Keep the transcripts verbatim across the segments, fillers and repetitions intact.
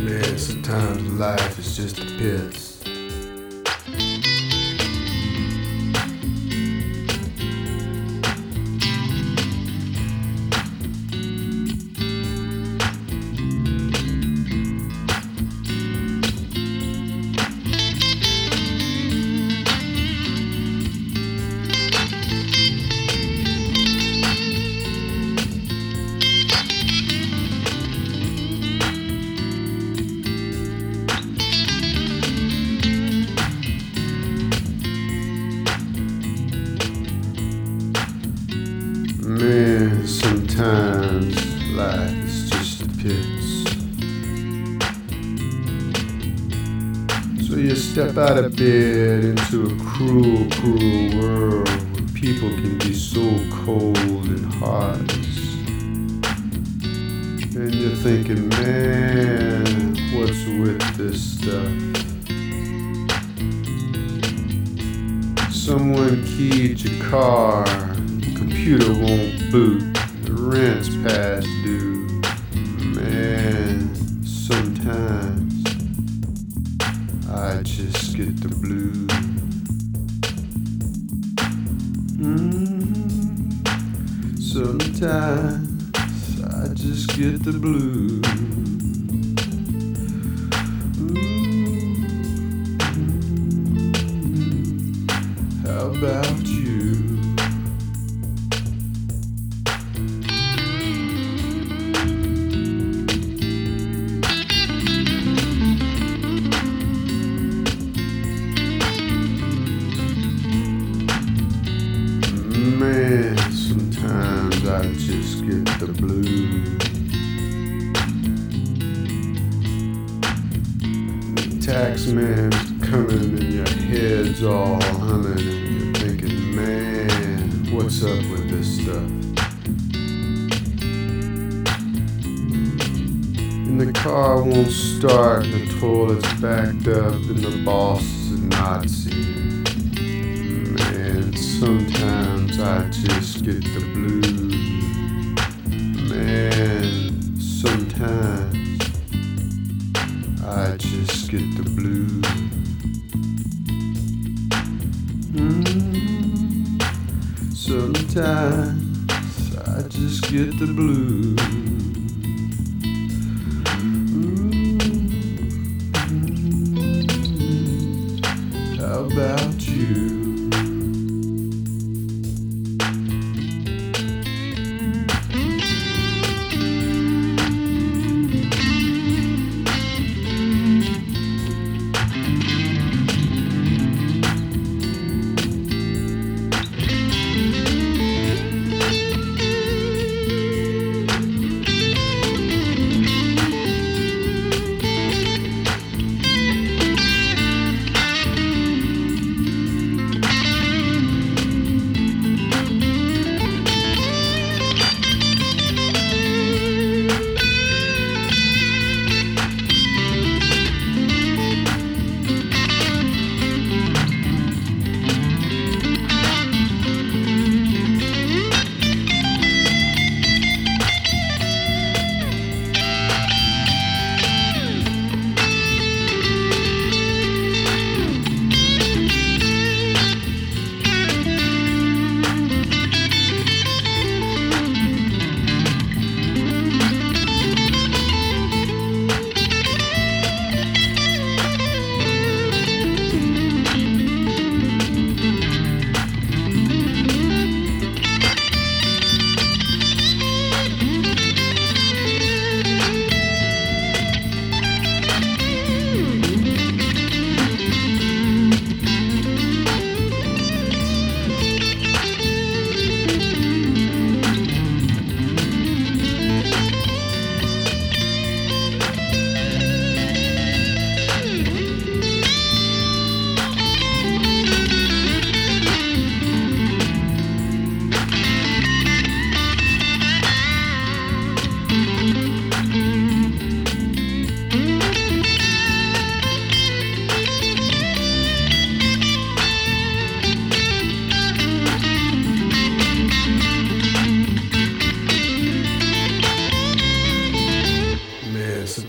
Man, sometimes life is just a pits. Man, sometimes life is just a pits. So you step out of bed into a cruel, cruel world where people can be so cold and heartless. And you're thinking, man, what's with this stuff? Someone keyed your car, computer won't boot, the rent's past due. Man, sometimes I just get the blues. Mm-hmm. Sometimes I just get the blues. Mm-hmm. How about you? Man, sometimes I just get the blues. The tax man's coming and your head's all humming and you're thinking, man, what's up with this stuff? And the car won't start and the toilet's backed up and the boss is a Nazi. Man, sometimes I just get the blues. Man, sometimes I just get the blues. Mm-hmm. Sometimes I just get the blues. Mm-hmm. How about you?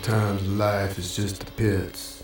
Sometimes life is just the pits.